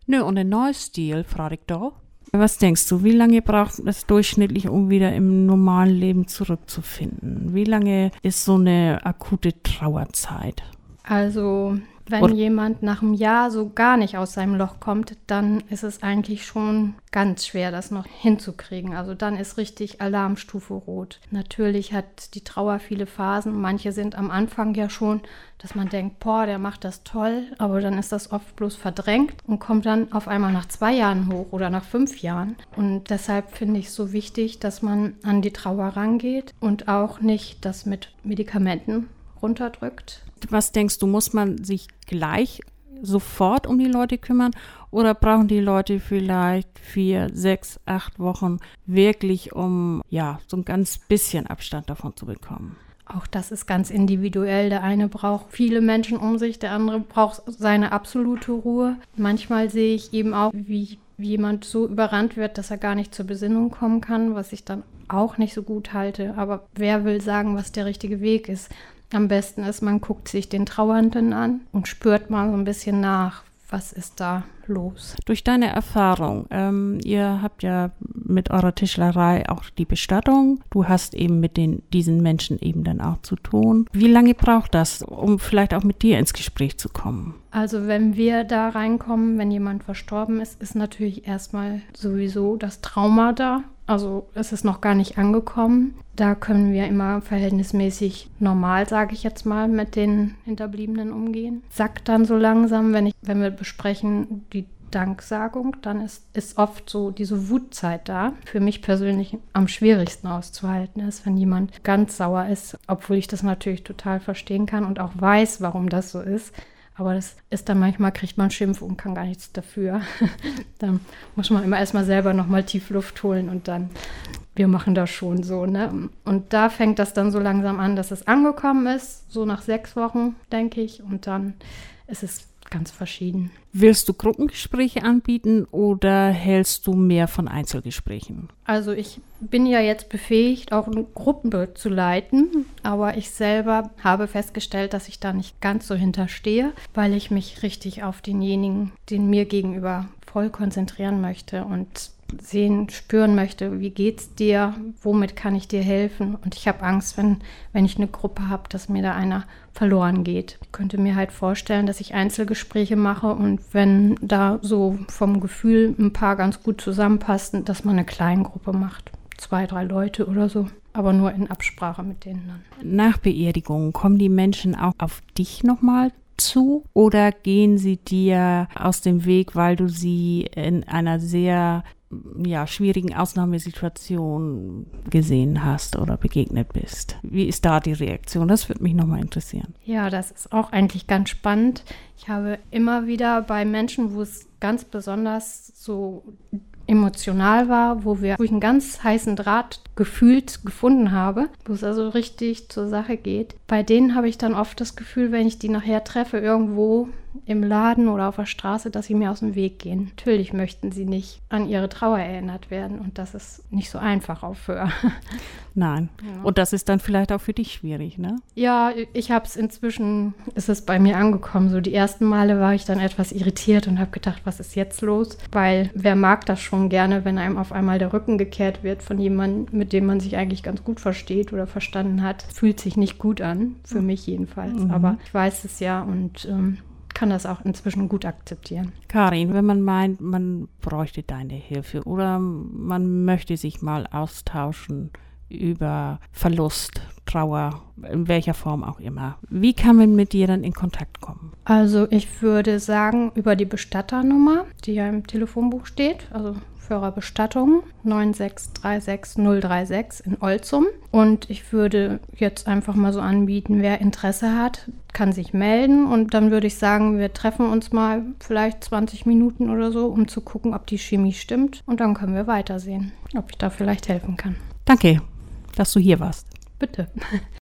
Nö, und ein neues Stil, frage ich doch. Was denkst du, wie lange braucht es durchschnittlich, um wieder im normalen Leben zurückzufinden? Wie lange ist so eine akute Trauerzeit? Also, wenn jemand nach einem Jahr so gar nicht aus seinem Loch kommt, dann ist es eigentlich schon ganz schwer, das noch hinzukriegen. Also dann ist richtig Alarmstufe rot. Natürlich hat die Trauer viele Phasen. Manche sind am Anfang ja schon, dass man denkt, boah, der macht das toll. Aber dann ist das oft bloß verdrängt und kommt dann auf einmal nach 2 Jahren hoch oder nach 5 Jahren. Und deshalb finde ich es so wichtig, dass man an die Trauer rangeht und auch nicht das mit Medikamenten runterdrückt. Was denkst du, muss man sich gleich sofort um die Leute kümmern oder brauchen die Leute vielleicht 4, 6, 8 Wochen wirklich, um so ein ganz bisschen Abstand davon zu bekommen? Auch das ist ganz individuell. Der eine braucht viele Menschen um sich, der andere braucht seine absolute Ruhe. Manchmal sehe ich eben auch, wie jemand so überrannt wird, dass er gar nicht zur Besinnung kommen kann, was ich dann auch nicht so gut halte. Aber wer will sagen, was der richtige Weg ist? Am besten ist, man guckt sich den Trauernden an und spürt mal so ein bisschen nach, was ist da los. Durch deine Erfahrung, ihr habt ja mit eurer Tischlerei auch die Bestattung. Du hast eben mit diesen Menschen eben dann auch zu tun. Wie lange braucht das, um vielleicht auch mit dir ins Gespräch zu kommen? Also wenn wir da reinkommen, wenn jemand verstorben ist, ist natürlich erstmal sowieso das Trauma da. Also es ist noch gar nicht angekommen. Da können wir immer verhältnismäßig normal, sage ich jetzt mal, mit den Hinterbliebenen umgehen. Sackt dann so langsam, wenn wir besprechen die Danksagung, dann ist oft so diese Wutzeit da. Für mich persönlich am schwierigsten auszuhalten ist, wenn jemand ganz sauer ist, obwohl ich das natürlich total verstehen kann und auch weiß, warum das so ist. Aber das ist dann manchmal, kriegt man Schimpf und kann gar nichts dafür. Dann muss man immer erstmal selber nochmal tief Luft holen und dann, wir machen das schon so, ne? Und da fängt das dann so langsam an, dass es angekommen ist, so nach 6 Wochen, denke ich. Und dann ist es ganz verschieden. Willst du Gruppengespräche anbieten oder hältst du mehr von Einzelgesprächen? Also ich bin ja jetzt befähigt, auch eine Gruppe zu leiten, aber ich selber habe festgestellt, dass ich da nicht ganz so hinterstehe, weil ich mich richtig auf denjenigen, den mir gegenüber voll konzentrieren möchte und sehen, spüren möchte, wie geht's dir, womit kann ich dir helfen? Und ich habe Angst, wenn ich eine Gruppe habe, dass mir da einer verloren geht. Ich könnte mir halt vorstellen, dass ich Einzelgespräche mache und wenn da so vom Gefühl ein paar ganz gut zusammenpassen, dass man eine Kleingruppe macht. 2, 3 Leute oder so, aber nur in Absprache mit denen dann. Nach Beerdigung kommen die Menschen auch auf dich nochmal zu oder gehen sie dir aus dem Weg, weil du sie in einer sehr schwierigen Ausnahmesituation gesehen hast oder begegnet bist? Wie ist da die Reaktion? Das würde mich nochmal interessieren. Ja, das ist auch eigentlich ganz spannend. Ich habe immer wieder bei Menschen, wo es ganz besonders so emotional war, wo ich einen ganz heißen Draht gefühlt gefunden habe, wo es also richtig zur Sache geht. Bei denen habe ich dann oft das Gefühl, wenn ich die nachher treffe, irgendwo im Laden oder auf der Straße, dass sie mir aus dem Weg gehen. Natürlich möchten sie nicht an ihre Trauer erinnert werden und das ist nicht so einfach auch für. Nein. Ja. Und das ist dann vielleicht auch für dich schwierig, ne? Ja, ich habe es inzwischen, ist es bei mir angekommen. So die ersten Male war ich dann etwas irritiert und habe gedacht, was ist jetzt los? Weil wer mag das schon gerne, wenn einem auf einmal der Rücken gekehrt wird von jemandem, mit dem man sich eigentlich ganz gut versteht oder verstanden hat. Fühlt sich nicht gut an, für mich jedenfalls. Aber ich weiß es ja und kann das auch inzwischen gut akzeptieren. Karin, wenn man meint, man bräuchte deine Hilfe oder man möchte sich mal austauschen über Verlust, Trauer, in welcher Form auch immer. Wie kann man mit dir dann in Kontakt kommen? Also ich würde sagen, über die Bestatternummer, die ja im Telefonbuch steht, also Bestattung 9636036 in Olzum. Und ich würde jetzt einfach mal so anbieten, wer Interesse hat, kann sich melden. Und dann würde ich sagen, wir treffen uns mal vielleicht 20 Minuten oder so, um zu gucken, ob die Chemie stimmt. Und dann können wir weitersehen, ob ich da vielleicht helfen kann. Danke, dass du hier warst. Bitte.